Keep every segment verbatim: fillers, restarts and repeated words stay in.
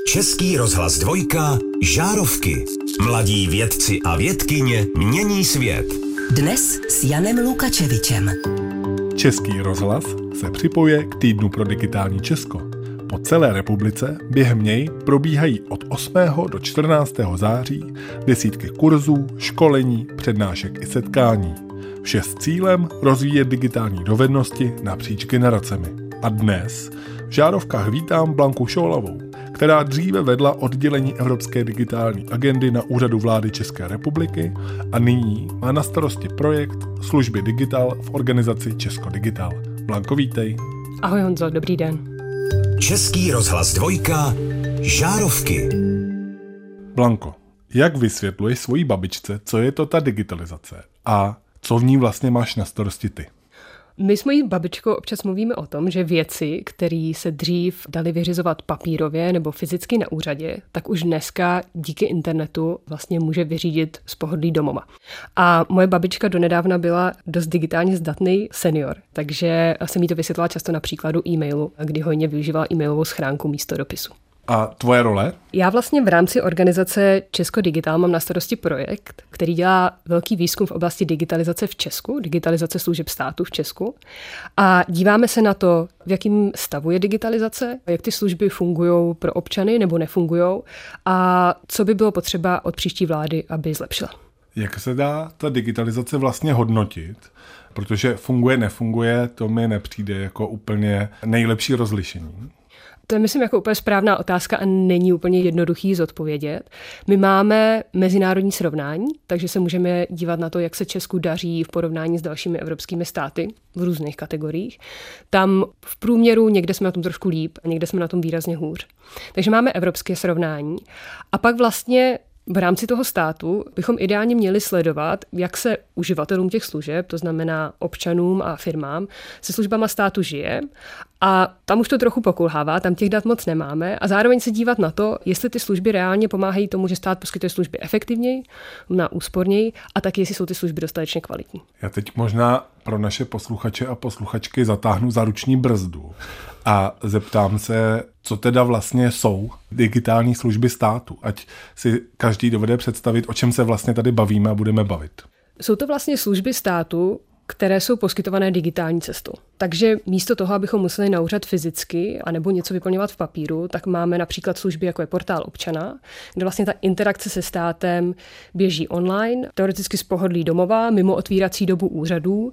Český rozhlas dvojka, Žárovky. Mladí vědci a vědkyně mění svět. Dnes s Janem Lukačevičem. Český rozhlas se připojuje k Týdnu pro digitální Česko. Po celé republice během něj probíhají od osmého do čtrnáctého září desítky kurzů, školení, přednášek i setkání. Vše s cílem rozvíjet digitální dovednosti napříč generacemi. A dnes v Žárovkách vítám Blanku Šolovou, která dříve vedla oddělení Evropské digitální agendy na Úřadu vlády České republiky a nyní má na starosti projekt Služby Digital v organizaci Česko Digital. Blanko, vítej. Ahoj Honzo, dobrý den. Český rozhlas dvojka, Žárovky. Blanko, jak vysvětluješ svojí babičce, co je to ta digitalizace a co v ní vlastně máš na starosti ty? My s mojí babičkou občas mluvíme o tom, že věci, které se dřív daly vyřizovat papírově nebo fyzicky na úřadě, tak už dneska díky internetu vlastně může vyřídit z pohodlí domova. A moje babička donedávna byla dost digitálně zdatný senior, takže jsem jí to vysvětlila často na příkladu e-mailu, kdy hojně využívala e-mailovou schránku místo dopisu. A tvoje role? Já vlastně v rámci organizace Česko Digital mám na starosti projekt, který dělá velký výzkum v oblasti digitalizace v Česku, digitalizace služeb státu v Česku. A díváme se na to, v jakém stavu je digitalizace, jak ty služby fungují pro občany nebo nefungují a co by bylo potřeba od příští vlády, aby zlepšila. Jak se dá ta digitalizace vlastně hodnotit? Protože funguje, nefunguje, to mi nepřijde jako úplně nejlepší rozlišení. To je, myslím, jako úplně správná otázka a není úplně jednoduchý zodpovědět. My máme mezinárodní srovnání, takže se můžeme dívat na to, jak se Česku daří v porovnání s dalšími evropskými státy v různých kategoriích. Tam v průměru někde jsme na tom trošku líp a někde jsme na tom výrazně hůř. Takže máme evropské srovnání a pak vlastně v rámci toho státu bychom ideálně měli sledovat, jak se uživatelům těch služeb, to znamená občanům a firmám, se službama státu žije. A tam už to trochu pokulhává, tam těch dat moc nemáme a zároveň se dívat na to, jestli ty služby reálně pomáhají tomu, že stát poskytuje služby efektivněji, na úsporněji a taky jestli jsou ty služby dostatečně kvalitní. Já teď možná pro naše posluchače a posluchačky zatáhnu za ruční brzdu a zeptám se, co teda vlastně jsou digitální služby státu, ať si každý dovede představit, o čem se vlastně tady bavíme a budeme bavit. Jsou to vlastně služby státu, které jsou poskytované digitální cestou. Takže místo toho, abychom museli na úřad fyzicky anebo něco vyplňovat v papíru, tak máme například služby, jako je portál občana, kde vlastně ta interakce se státem běží online, teoreticky z pohodlí domova, mimo otvírací dobu úřadů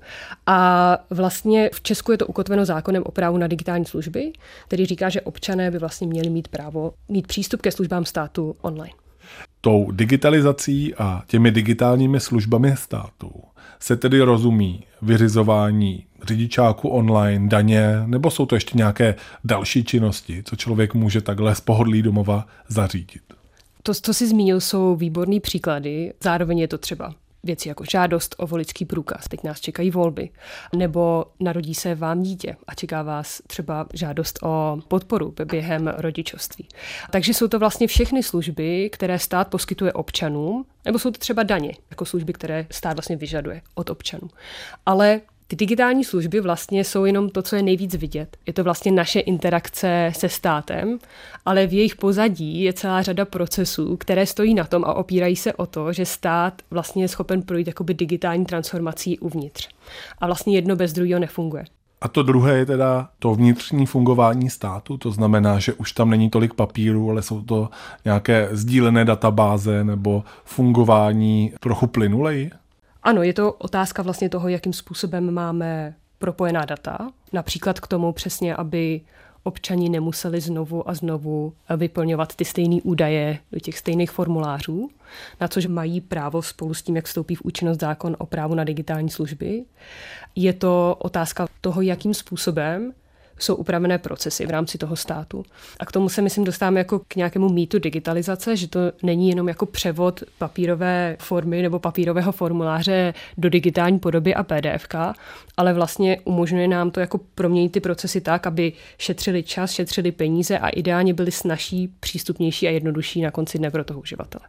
a vlastně v Česku je to ukotveno zákonem o právu na digitální služby, který říká, že občané by vlastně měli mít právo mít přístup ke službám státu online. Tou digitalizací a těmi digitálními službami státu se tedy rozumí vyřizování řidičáku online, daně, nebo jsou to ještě nějaké další činnosti, co člověk může takhle z pohodlí domova zařídit? To, co jsi zmínil, jsou výborný příklady. Zároveň je to třeba věci jako žádost o voličský průkaz, teď nás čekají volby, nebo narodí se vám dítě a čeká vás třeba žádost o podporu během rodičovství. Takže jsou to vlastně všechny služby, které stát poskytuje občanům, nebo jsou to třeba daně, jako služby, které stát vlastně vyžaduje od občanů. Ale ty digitální služby vlastně jsou jenom to, co je nejvíc vidět. Je to vlastně naše interakce se státem, ale v jejich pozadí je celá řada procesů, které stojí na tom a opírají se o to, že stát vlastně je schopen projít jakoby digitální transformací uvnitř. A vlastně jedno bez druhého nefunguje. A to druhé je teda to vnitřní fungování státu, to znamená, že už tam není tolik papíru, ale jsou to nějaké sdílené databáze nebo fungování trochu plynuleji? Ano, je to otázka vlastně toho, jakým způsobem máme propojená data. Například k tomu přesně, aby občani nemuseli znovu a znovu vyplňovat ty stejné údaje do těch stejných formulářů, na což mají právo spolu s tím, jak vstoupí v účinnost zákon o právu na digitální služby. Je to otázka toho, jakým způsobem jsou upravené procesy v rámci toho státu. A k tomu se, myslím, dostáváme jako k nějakému mýtu digitalizace, že to není jenom jako převod papírové formy nebo papírového formuláře do digitální podoby a P D F ka, ale vlastně umožňuje nám to jako proměnit ty procesy tak, aby šetřili čas, šetřili peníze a ideálně byly snazší, přístupnější a jednodušší na konci dne pro toho uživatele.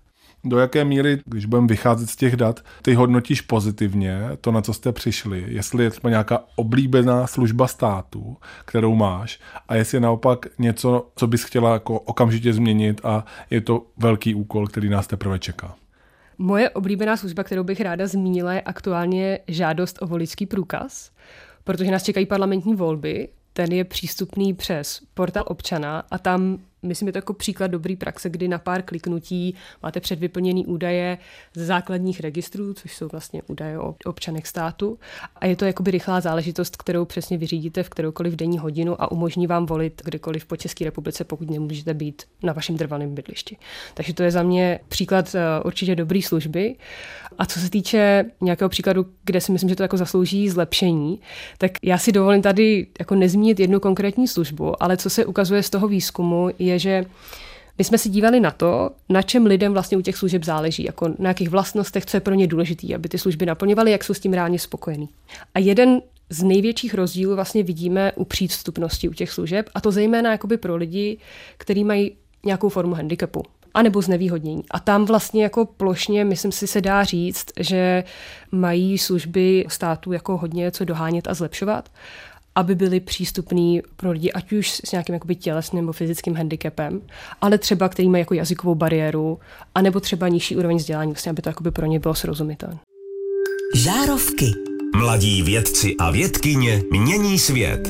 Do jaké míry, když budeme vycházet z těch dat, ty hodnotíš pozitivně to, na co jste přišli, jestli je třeba nějaká oblíbená služba státu, kterou máš, a jestli je naopak něco, co bys chtěla jako okamžitě změnit a je to velký úkol, který nás teprve čeká. Moje oblíbená služba, kterou bych ráda zmínila, je aktuálně žádost o voličský průkaz, protože nás čekají parlamentní volby. Ten je přístupný přes portál občana a tam, myslím, je to jako příklad dobrý praxe, kdy na pár kliknutí máte předvyplněný údaje ze základních registrů, což jsou vlastně údaje o občanech státu. A je to jakoby rychlá záležitost, kterou přesně vyřídíte v kteroukoliv denní hodinu a umožní vám volit kdekoliv po České republice, pokud nemůžete být na vašem trvalém bydlišti. Takže to je za mě příklad určitě dobrý služby. A co se týče nějakého příkladu, kde si myslím, že to jako zaslouží zlepšení, tak já si dovolím tady jako nezmínit jednu konkrétní službu, ale co se ukazuje z toho výzkumu, je, že my jsme si dívali na to, na čem lidem vlastně u těch služeb záleží, jako na jakých vlastnostech, co je pro ně důležité, aby ty služby naplňovaly, jak jsou s tím reálně spokojení. A jeden z největších rozdílů vlastně vidíme u přístupnosti u těch služeb, a to zejména jakoby pro lidi, kteří mají nějakou formu handicapu a nebo znevýhodnění. A tam vlastně jako plošně, myslím si, se dá říct, že mají služby státu jako hodně co dohánět a zlepšovat, aby byly přístupný pro lidi, ať už s nějakým jakoby tělesným nebo fyzickým handicapem, ale třeba který mají jako jazykovou bariéru, anebo třeba nižší úroveň vzdělání, vlastně, aby to jakoby pro ně bylo srozumitelné. Žárovky. Mladí vědci a vědkyně mění svět.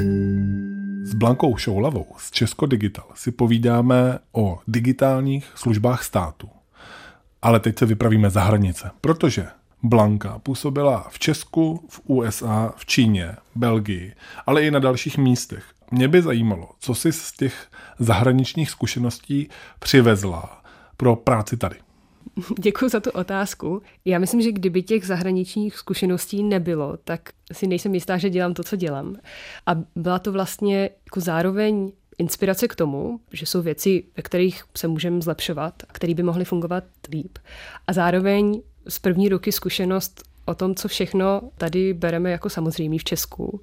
S Blankou Šoulavou z Česko Digital si povídáme o digitálních službách státu. Ale teď se vypravíme za hranice, protože Blanka působila v Česku, v U S A, v Číně, Belgii, ale i na dalších místech. Mě by zajímalo, co jsi z těch zahraničních zkušeností přivezla pro práci tady. Děkuji za tu otázku. Já myslím, že kdyby těch zahraničních zkušeností nebylo, tak si nejsem jistá, že dělám to, co dělám. A byla to vlastně jako zároveň inspirace k tomu, že jsou věci, ve kterých se můžeme zlepšovat, které by mohly fungovat líp. A zároveň z první ruky zkušenost o tom, co všechno tady bereme jako samozřejmé v Česku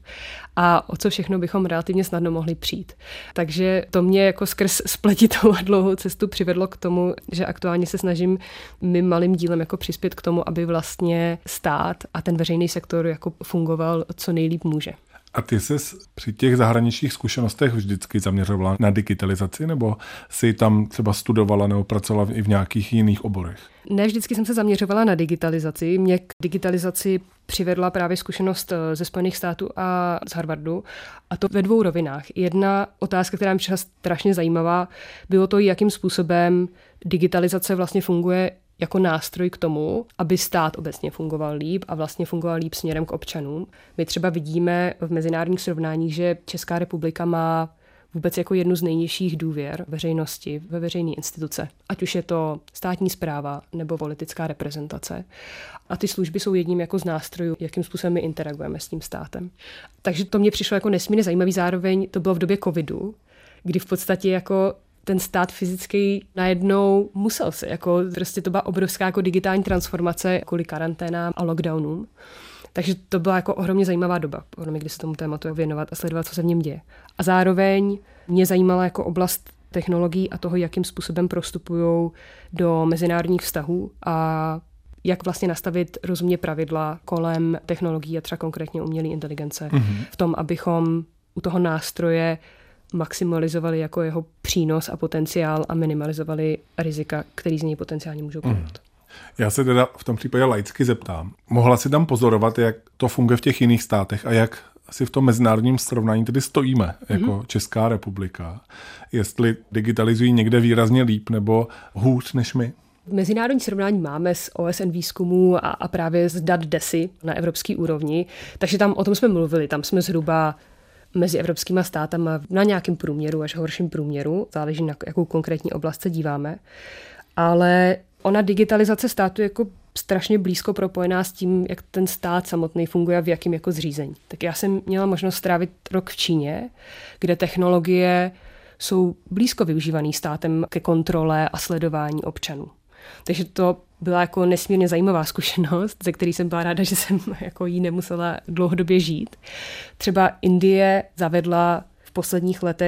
a o co všechno bychom relativně snadno mohli přijít. Takže to mě jako skrz spletitou a dlouhou cestu přivedlo k tomu, že aktuálně se snažím mým malým dílem jako přispět k tomu, aby vlastně stát a ten veřejný sektor jako fungoval co nejlíp může. A ty jsi při těch zahraničních zkušenostech vždycky zaměřovala na digitalizaci, nebo jsi tam třeba studovala nebo pracovala i v nějakých jiných oborech? Ne, vždycky jsem se zaměřovala na digitalizaci. Mě k digitalizaci přivedla právě zkušenost ze Spojených států a z Harvardu. A to ve dvou rovinách. Jedna otázka, která mě přišla strašně zajímavá, bylo to, jakým způsobem digitalizace vlastně funguje jako nástroj k tomu, aby stát obecně fungoval líp a vlastně fungoval líp směrem k občanům. My třeba vidíme v mezinárodních srovnáních, že Česká republika má vůbec jako jednu z nejnižších důvěr veřejnosti ve veřejné instituce. Ať už je to státní správa nebo politická reprezentace. A ty služby jsou jedním jako z nástrojů, jakým způsobem my interagujeme s tím státem. Takže to mě přišlo jako nesmírně zajímavý. Zároveň to bylo v době covidu, kdy v podstatě jako ten stát fyzický najednou musel se, jako prostě to byla obrovská jako digitální transformace kvůli karanténám a lockdownům. Takže to byla jako ohromně zajímavá doba, ohromně, kdy se tomu tématu věnovat a sledovat, co se v něm děje. A zároveň mě zajímala jako oblast technologií a toho, jakým způsobem prostupují do mezinárodních vztahů a jak vlastně nastavit rozumně pravidla kolem technologií a třeba konkrétně umělé inteligence mm-hmm. v tom, abychom u toho nástroje maximalizovali jako jeho přínos a potenciál a minimalizovali rizika, který z něj potenciálně můžou plynout. Mm. Já se teda v tom případě laicky zeptám. Mohla si tam pozorovat, jak to funguje v těch jiných státech a jak si v tom mezinárodním srovnání tedy stojíme jako mm-hmm. Česká republika? Jestli digitalizují někde výrazně líp nebo hůř než my? Mezinárodní srovnání máme z O S N výzkumů a, a právě z dat D E S I na evropské úrovni, takže tam o tom jsme mluvili. Tam jsme zhruba mezi evropskýma státama na nějakém průměru až horším průměru, záleží na jakou konkrétní oblast se díváme, ale ona digitalizace státu je jako strašně blízko propojená s tím, jak ten stát samotný funguje a v jakým jako zřízení. Tak já jsem měla možnost strávit rok v Číně, kde technologie jsou blízko využívaný státem ke kontrole a sledování občanů. Takže to byla jako nesmírně zajímavá zkušenost, ze který jsem byla ráda, že jsem jako jí nemusela dlouhodobě žít. Třeba Indie zavedla v posledních letech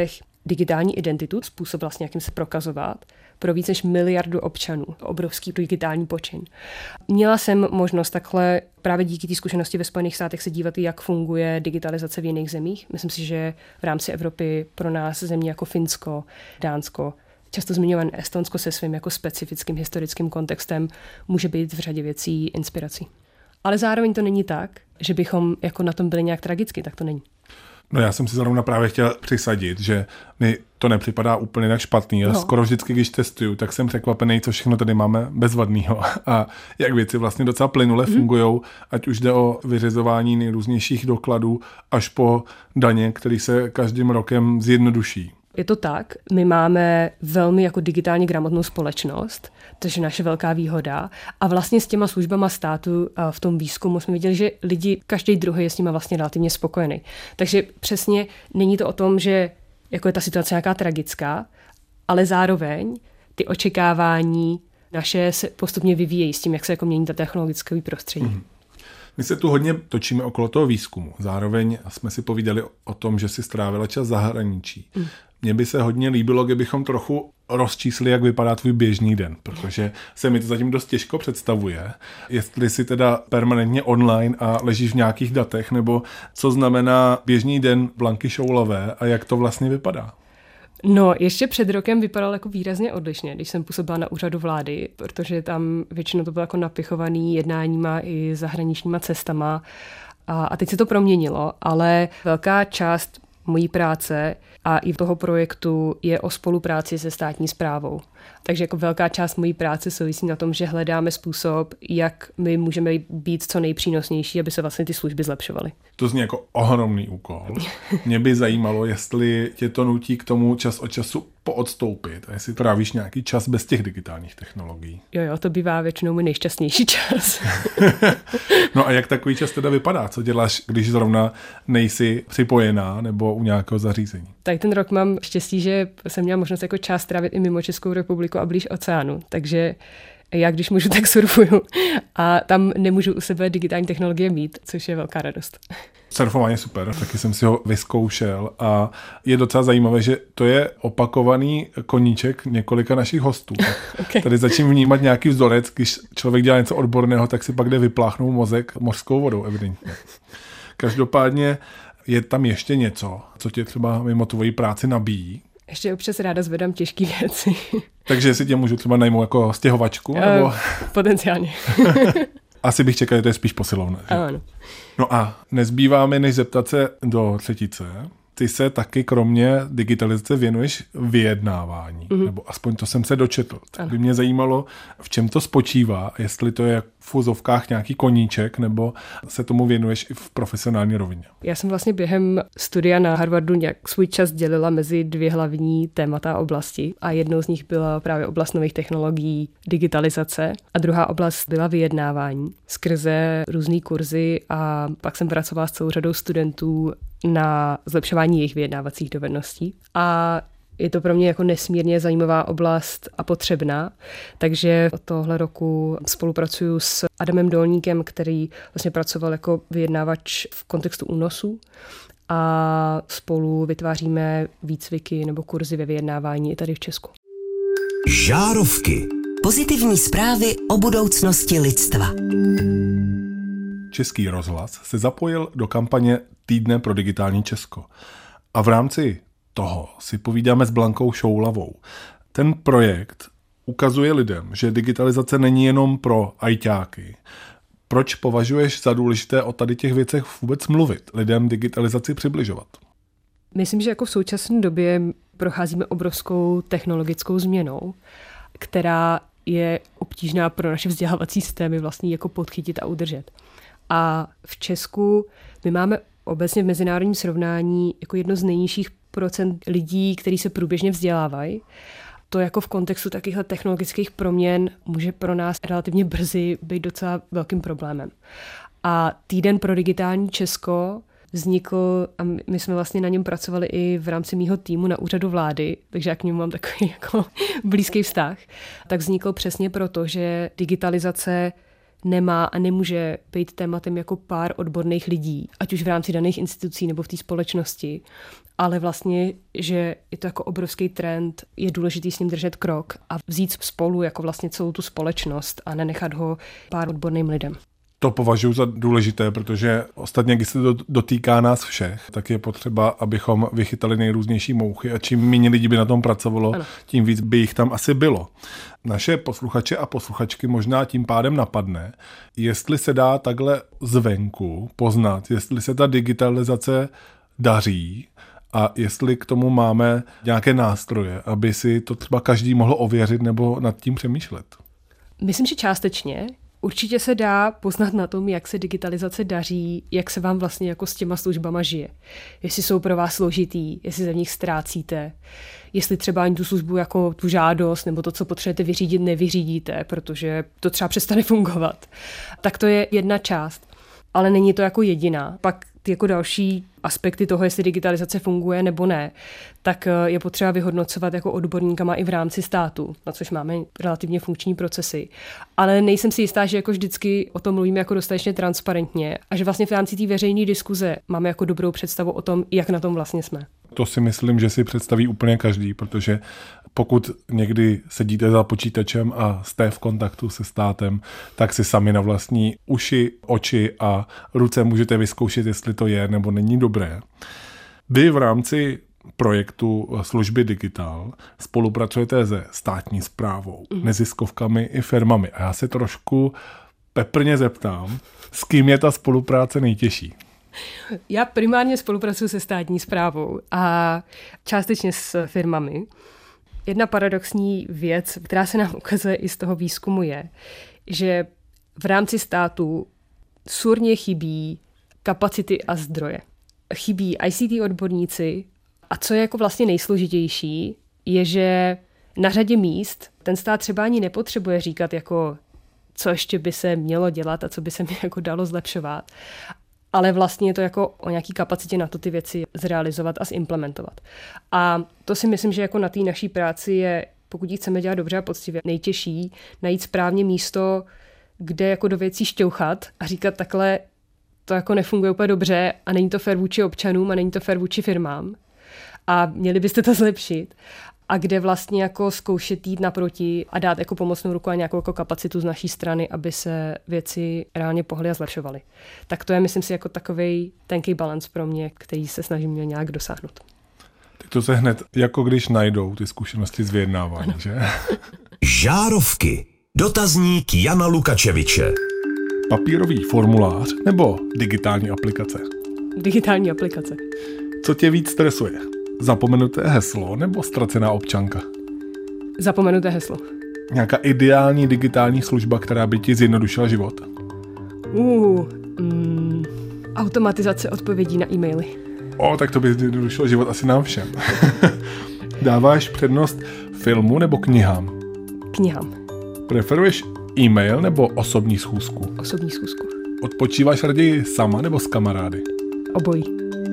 digitální identitu, způsob vlastně, jakým se prokazovat, pro víc než miliardu občanů. Obrovský digitální počin. Měla jsem možnost takhle právě díky té zkušenosti ve Spojených státech se dívat, jak funguje digitalizace v jiných zemích. Myslím si, že v rámci Evropy pro nás země jako Finsko, Dánsko, často zmiňované Estonsko se svým jako specifickým historickým kontextem může být v řadě věcí inspirací. Ale zároveň to není tak, že bychom jako na tom byli nějak tragicky, tak to není. No já jsem si zrovna právě chtěl přisadit, že mi to nepřipadá úplně tak špatný. Já no. skoro vždycky, když testuju, tak jsem překvapený, co všechno tady máme bezvadného a jak věci vlastně docela plynule mm. fungujou, ať už jde o vyřizování nejrůznějších dokladů až po daně, který se každým rokem zjednoduší. Je to tak, my máme velmi jako digitálně gramotnou společnost, to je naše velká výhoda a vlastně s těma službama státu v tom výzkumu jsme viděli, že lidi, každý druhý je s nimi vlastně relativně spokojený. Takže přesně není to o tom, že jako je ta situace nějaká tragická, ale zároveň ty očekávání naše se postupně vyvíjejí s tím, jak se jako mění ta technologické prostředí. Mm. My se tu hodně točíme okolo toho výzkumu. Zároveň jsme si povídali o tom, že si strávila čas v zahraničí. Mm. Mně by se hodně líbilo, kdybychom trochu rozčísli, jak vypadá tvůj běžný den, protože se mi to zatím dost těžko představuje. Jestli jsi teda permanentně online a ležíš v nějakých datech, nebo co znamená běžný den Blanky Šoulové a jak to vlastně vypadá? No, ještě před rokem vypadal jako výrazně odlišně, když jsem působila na úřadu vlády, protože tam většinou to bylo jako napichovaný jednáníma i zahraničníma cestama a, a teď se to proměnilo, ale velká část mojí práce a i toho projektu je o spolupráci se státní správou. Takže jako velká část mojí práce souvisí na tom, že hledáme způsob, jak my můžeme být co nejpřínosnější, aby se vlastně ty služby zlepšovaly. To zní jako ohromný úkol. Mě by zajímalo, jestli tě to nutí k tomu čas od času poodstoupit a jestli trávíš nějaký čas bez těch digitálních technologií. Jo, jo, to bývá většinou můj nejšťastnější čas. No a jak takový čas teda vypadá? Co děláš, když zrovna nejsi připojená nebo u nějakého zařízení? Tak ten rok mám štěstí, že jsem měla možnost jako čas trávit i mimo Českou republiku a blíž oceánu, takže já když můžu, tak surfuju a tam nemůžu u sebe digitální technologie mít, což je velká radost. Surfování je super, taky jsem si ho vyzkoušel a je docela zajímavé, že to je opakovaný koníček několika našich hostů. Okay. Tady začím vnímat nějaký vzorec, když člověk dělá něco odborného, tak si pak jde vypláchnout mozek mořskou vodou, evidentně. Každopádně je tam ještě něco, co tě třeba mimo tvoji práci nabíjí? Ještě občas ráda zvedám těžké věci. Takže si tě můžu třeba najmout jako stěhovačku? Nebo... Uh, potenciálně. Asi bych čekal, že to je spíš posilovné. Ano. No a nezbývá mi, než zeptat se do třetice. Ty se taky kromě digitalizace věnuješ vyjednávání. Mm-hmm. Nebo aspoň to jsem se dočetl. Tak by mě zajímalo, v čem to spočívá, jestli to je v úzovkách nějaký koníček, nebo se tomu věnuješ i v profesionální rovině. Já jsem vlastně během studia na Harvardu nějak svůj čas dělila mezi dvě hlavní témata oblasti a jednou z nich byla právě oblast nových technologií, digitalizace a druhá oblast byla vyjednávání skrze různý kurzy a pak jsem pracovala s celou řadou studentů na zlepšování jejich vyjednávacích dovedností. A je to pro mě jako nesmírně zajímavá oblast a potřebná, takže od tohle roku spolupracuju s Adamem Dolníkem, který vlastně pracoval jako vyjednávač v kontextu únosů a spolu vytváříme výcviky nebo kurzy ve vyjednávání i tady v Česku. Žárovky. Pozitivní zprávy o budoucnosti lidstva. Český rozhlas se zapojil do kampaně Týdne pro digitální Česko. A v rámci toho si povídáme s Blankou Šoulavou. Ten projekt ukazuje lidem, že digitalizace není jenom pro ajťáky. Proč považuješ za důležité o tady těch věcech vůbec mluvit, lidem digitalizaci přibližovat? Myslím, že jako v současné době procházíme obrovskou technologickou změnou, která je obtížná pro naše vzdělávací systémy vlastně jako podchytit a udržet. A v Česku my máme obecně v mezinárodním srovnání jako jedno z nejnižších procent lidí, kteří se průběžně vzdělávají. To jako v kontextu takovýchhle technologických proměn může pro nás relativně brzy být docela velkým problémem. A Týden pro digitální Česko vznikl, a my jsme vlastně na něm pracovali i v rámci mýho týmu na úřadu vlády, takže já k němu mám takový jako blízký vztah, tak vznikl přesně proto, že digitalizace nemá a nemůže být tématem jako pár odborných lidí, ať už v rámci daných institucí nebo v té společnosti, ale vlastně, že je to jako obrovský trend, je důležitý s ním držet krok a vzít spolu jako vlastně celou tu společnost a nenechat ho pár odborným lidem. To považuji za důležité, protože ostatně, když se to dotýká nás všech, tak je potřeba, abychom vychytali nejrůznější mouchy a čím méně lidí by na tom pracovalo, ano. tím víc by jich tam asi bylo. Naše posluchače a posluchačky možná tím pádem napadne, jestli se dá takhle zvenku poznat, jestli se ta digitalizace daří a jestli k tomu máme nějaké nástroje, aby si to třeba každý mohl ověřit nebo nad tím přemýšlet. Myslím, že částečně. Určitě se dá poznat na tom, jak se digitalizace daří, jak se vám vlastně jako s těma službama žije. Jestli jsou pro vás složitý, jestli ze nich ztrácíte, jestli třeba ani tu službu jako tu žádost nebo to, co potřebujete vyřídit, nevyřídíte, protože to třeba přestane fungovat. Tak to je jedna část, ale není to jako jediná. Pak ty jako další aspekty toho, jestli digitalizace funguje nebo ne, tak je potřeba vyhodnocovat jako odborníkama i v rámci státu, na což máme relativně funkční procesy. Ale nejsem si jistá, že jako vždycky o tom mluvíme jako dostatečně transparentně a že vlastně v rámci té veřejné diskuze máme jako dobrou představu o tom, jak na tom vlastně jsme. To si myslím, že si představí úplně každý, protože pokud někdy sedíte za počítačem a jste v kontaktu se státem, tak si sami na vlastní uši, oči a ruce můžete vyzkoušet, jestli to je nebo není dobré. Vy v rámci projektu služby Digital spolupracujete se státní správou, mm. neziskovkami i firmami. A já se trošku peprně zeptám, s kým je ta spolupráce nejtěžší? Já primárně spolupracuji se státní správou a částečně s firmami. Jedna paradoxní věc, která se nám ukazuje i z toho výzkumu, je, že v rámci státu surně chybí kapacity a zdroje. Chybí I C T odborníci a co je jako vlastně nejsložitější, je, že na řadě míst ten stát třeba ani nepotřebuje říkat, jako, co ještě by se mělo dělat a co by se mi jako dalo zlepšovat. Ale vlastně je to jako o nějaký kapacitě na to ty věci zrealizovat a zimplementovat. A to si myslím, že jako na té naší práci je, pokud ji chceme dělat dobře a poctivě, nejtěžší najít správně místo, kde jako do věcí šťouchat a říkat takhle, to jako nefunguje úplně dobře a není to fér vůči občanům a není to fér vůči firmám a měli byste to zlepšit. A kde vlastně jako zkoušet jít naproti a dát jako pomocnou ruku a nějakou jako kapacitu z naší strany, aby se věci reálně pohly a zlepšovaly. Tak to je, myslím si, jako takovej tenký balans pro mě, který se snažím nějak dosáhnout. Tak to se hned, jako když najdou ty zkušenosti z vyjednávání, ano. Že? Žárovky. Dotazník Jana Lukačeviče. Papírový formulář nebo digitální aplikace? Digitální aplikace. Co tě víc stresuje? Zapomenuté heslo nebo ztracená občanka? Zapomenuté heslo. Nějaká ideální digitální služba, která by ti zjednodušila život? Uh, mm, automatizace odpovědí na e-maily. O, tak to by zjednodušilo život asi nám všem. Dáváš přednost filmu nebo knihám? Knihám. Preferuješ e-mail nebo osobní schůzku? Osobní schůzku. Odpočíváš raději sama nebo s kamarády? Obojí.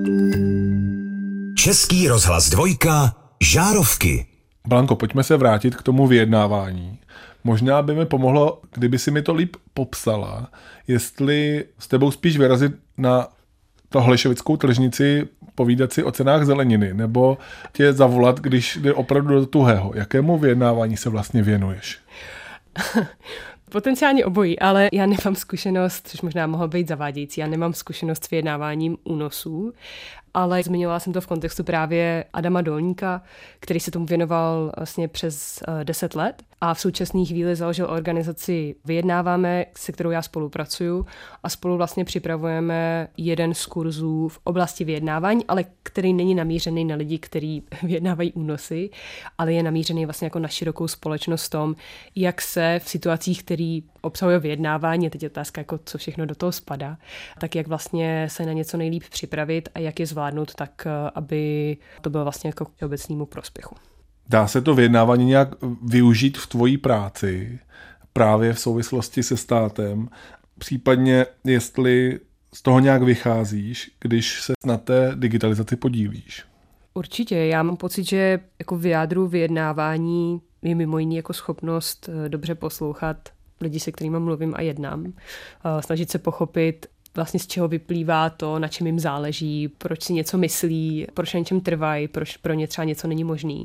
Český rozhlas dvojka, Žárovky. Blanko, pojďme se vrátit k tomu vyjednávání. Možná by mi pomohlo, kdyby si mi to líp popsala, jestli s tebou spíš vyrazit na to Holešovickou tržnici, povídat si o cenách zeleniny, nebo tě zavolat, když jde opravdu do tuhého. Jakému vyjednávání se vlastně věnuješ? Potenciálně obojí, ale já nemám zkušenost, což možná mohlo být zavádějící, já nemám zkušenost s vyjednáváním únosů, ale zmiňovala jsem to v kontextu právě Adama Dolníka, který se tomu věnoval vlastně přes deset let a v současné chvíli založil organizaci Vyjednáváme, se kterou já spolupracuju a spolu vlastně připravujeme jeden z kurzů v oblasti vyjednávání, ale který není namířený na lidi, kteří vyjednávají únosy, ale je namířený vlastně jako na širokou společnost v tom, jak se v situacích, které obsahuje vyjednávání, teď je otázka, jako co všechno do toho spadá, tak jak vlastně se na něco nejlíp připravit a jak je zvládnout tak, aby to bylo vlastně jako k obecnému prospěchu. Dá se to vyjednávání nějak využít v tvojí práci právě v souvislosti se státem? Případně, jestli z toho nějak vycházíš, když se na té digitalizaci podílíš? Určitě. Já mám pocit, že jako v jádru vyjednávání je mimo jiný jako schopnost dobře poslouchat lidi, se kterými mluvím a jednám. Snažit se pochopit, vlastně z čeho vyplývá to, na čem jim záleží, proč si něco myslí, proč na něčem trvají, proč pro ně třeba něco není možný.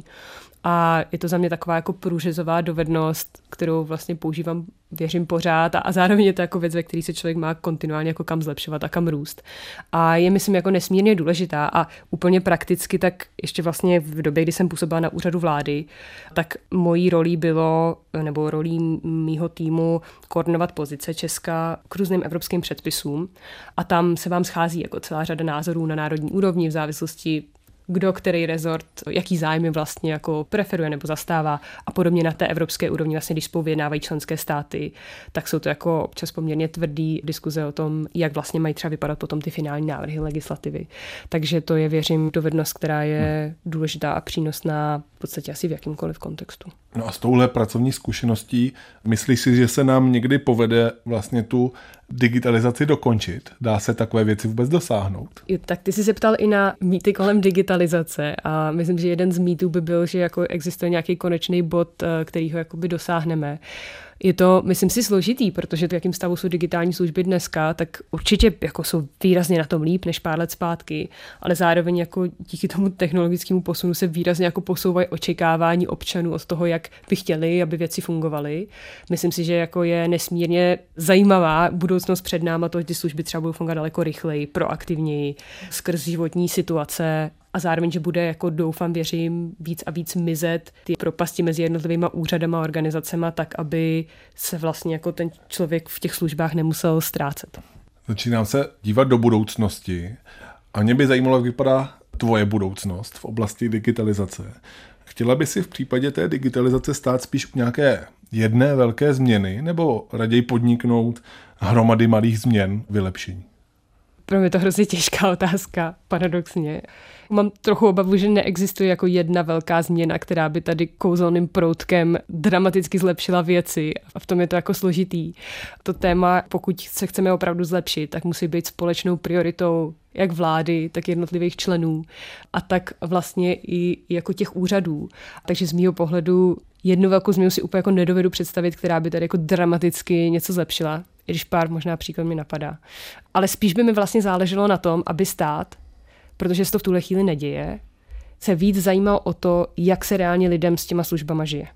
A je to za mě taková jako průřezová dovednost, kterou vlastně používám, věřím, pořád a, a zároveň je to jako věc, ve které se člověk má kontinuálně jako kam zlepšovat a kam růst. A je, myslím, jako nesmírně důležitá a úplně prakticky, tak ještě vlastně v době, kdy jsem působila na úřadu vlády, tak mojí rolí bylo, nebo rolí mýho týmu koordinovat pozice Česka k různým evropským předpisům a tam se vám schází jako celá řada názorů na národní úrovni v závislosti kdo, který rezort, jaký zájmy vlastně jako preferuje nebo zastává a podobně na té evropské úrovni, vlastně když spolu vyjednávají členské státy, tak jsou to jako občas poměrně tvrdý diskuze o tom, jak vlastně mají třeba vypadat potom ty finální návrhy legislativy. Takže to je, věřím, dovednost, která je důležitá a přínosná v podstatě asi v jakýmkoliv kontextu. No a s touhle pracovní zkušeností myslíš si, že se nám někdy povede vlastně tu digitalizaci dokončit? Dá se takové věci vůbec dosáhnout? Jo, tak ty jsi se ptal i na mýty kolem digitalizace a myslím, že jeden z mýtů by byl, že jako existuje nějaký konečný bod, kterýho jakoby dosáhneme. Je to, myslím si, složitý, protože to, jakým stavu jsou digitální služby dneska, tak určitě jako jsou výrazně na tom líp než pár let zpátky, ale zároveň jako díky tomu technologickému posunu se výrazně jako posouvají očekávání občanů od toho, jak by chtěli, aby věci fungovaly. Myslím si, že jako je nesmírně zajímavá budoucnost před náma, to, že ty služby třeba budou fungovat daleko rychleji, proaktivněji, skrz životní situace. A zároveň, že bude, jako doufám, věřím, víc a víc mizet ty propasti mezi jednotlivýma úřadama a organizacema, tak aby se vlastně jako ten člověk v těch službách nemusel ztrácet. Začínám se dívat do budoucnosti a mě by zajímalo, jak vypadá tvoje budoucnost v oblasti digitalizace. Chtěla by si v případě té digitalizace stát spíš u nějaké jedné velké změny nebo raději podniknout hromady malých změn vylepšení? Pro mě to hrozně těžká otázka, paradoxně. Mám trochu obavu, že neexistuje jako jedna velká změna, která by tady kouzelným proutkem dramaticky zlepšila věci. A v tom je to jako složitý. To téma, pokud se chceme opravdu zlepšit, tak musí být společnou prioritou jak vlády, tak jednotlivých členů a tak vlastně i jako těch úřadů. Takže z mýho pohledu jednu velkou změnu si úplně jako nedovedu představit, která by tady jako dramaticky něco zlepšila, i když pár možná příklad mi napadá. Ale spíš by mi vlastně záleželo na tom, aby stát, protože se to v tuhle chvíli neděje, se víc zajímal o to, jak se reálně lidem s těma službama žije.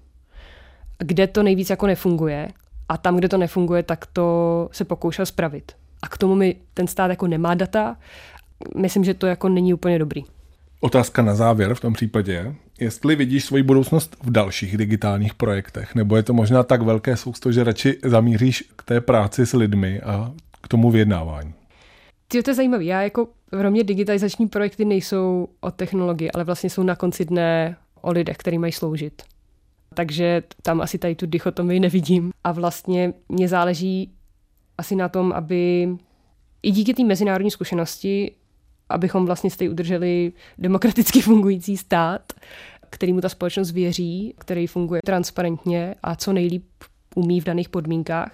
Kde to nejvíc jako nefunguje a tam, kde to nefunguje, tak to se pokoušel spravit. A k tomu mi ten stát jako nemá data. Myslím, že to jako není úplně dobrý. Otázka na závěr v tom případě. Jestli vidíš svoji budoucnost v dalších digitálních projektech, nebo je to možná tak velké sousto, že radši zamíříš k té práci s lidmi a k tomu vyjednávání? Tyjo, to je zajímavé. Já jako pro mě digitalizační projekty nejsou o technologii, ale vlastně jsou na konci dne o lidech, který mají sloužit. Takže tam asi tady tu dichotomii nevidím. A vlastně mě záleží asi na tom, aby i díky té mezinárodní zkušenosti, abychom vlastně stejně udrželi demokraticky fungující stát, kterýmu ta společnost věří, který funguje transparentně a co nejlíp umí v daných podmínkách.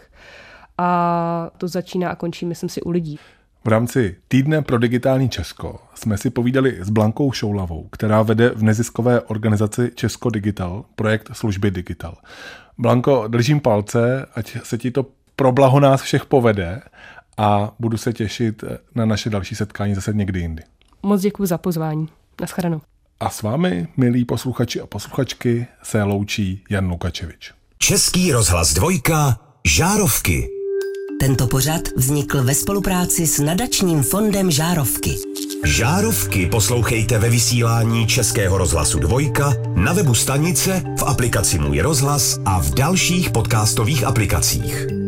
A to začíná a končí, myslím si, u lidí. V rámci Týdne pro digitální Česko jsme si povídali s Blankou Šoulavou, která vede v neziskové organizaci Česko Digital projekt služby Digital. Blanko, držím palce, ať se ti to pro blaho nás všech povede a budu se těšit na naše další setkání zase někdy jindy. Moc děkuji za pozvání. Naschledanou. A s vámi, milí posluchači a posluchačky, se loučí Jan Lukačevič. Český rozhlas dvojka, Žárovky. Tento pořad vznikl ve spolupráci s nadačním fondem Žárovky. Žárovky poslouchejte ve vysílání Českého rozhlasu dvojka, na webu stanice, v aplikaci Můj rozhlas a v dalších podcastových aplikacích.